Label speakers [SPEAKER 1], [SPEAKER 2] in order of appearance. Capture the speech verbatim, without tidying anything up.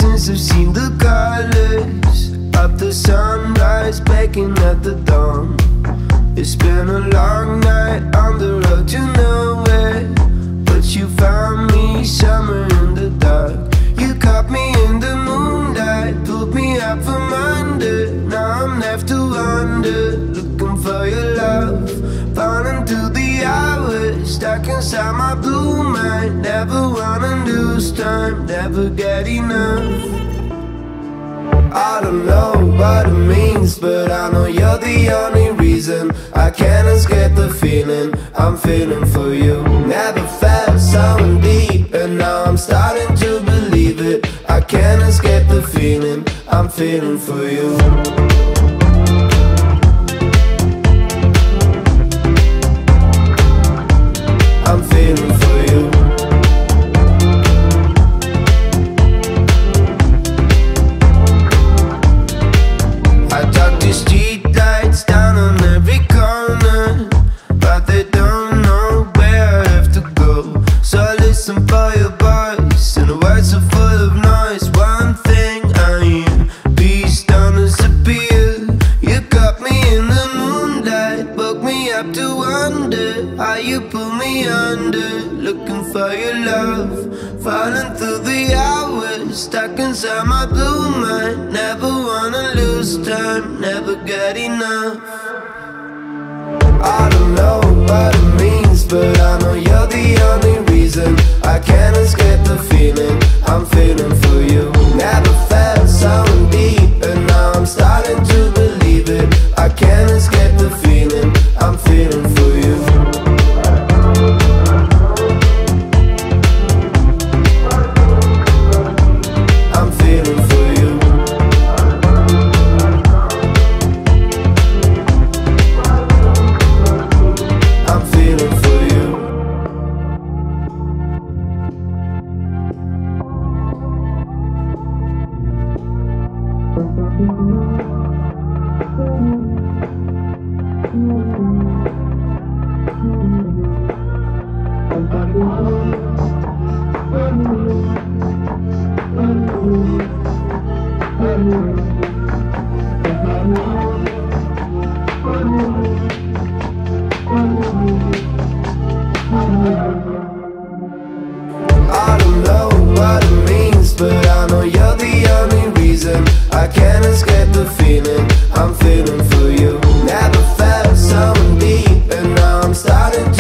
[SPEAKER 1] since I've seen the colors of the sunrise baking at the dawn. It's been a long night on the road to nowhere, but you found me somewhere in the dark. You caught me in the moonlight, pulled me up from under. Now I'm left to wonder, looking for your love, falling through the hours, stuck inside my blue mind. Never wanna lose time, never get enough. I don't know what it means, but I know you're the only reason I can't escape the feeling I'm feeling for you. Never felt so deep, and now I'm starting to believe it. I can't escape the feeling I'm feeling for you. I'm feeling for you. I talk to street lights down on every corner, but they don't know where I have to go. So I listen for your voice, and the words are full of noise. One thing I hear, please don't disappear. You got me in the moonlight, woke me up to wonder how you pull me under. Looking for your love, falling through the hours, stuck inside my blue mind. Never wanna lose time, never get enough. I don't know what it means, but I know you're the only reason I can't escape the feeling I'm feeling for you. Never felt so deep, and now I'm starting to believe it. I can't escape the feeling I'm feeling for you. I'm feeling for you. I'm feeling for you. I don't know what it means, but I know you're the only reason I can't escape the feeling I'm feeling for you. Never felt so deep, and now I'm starting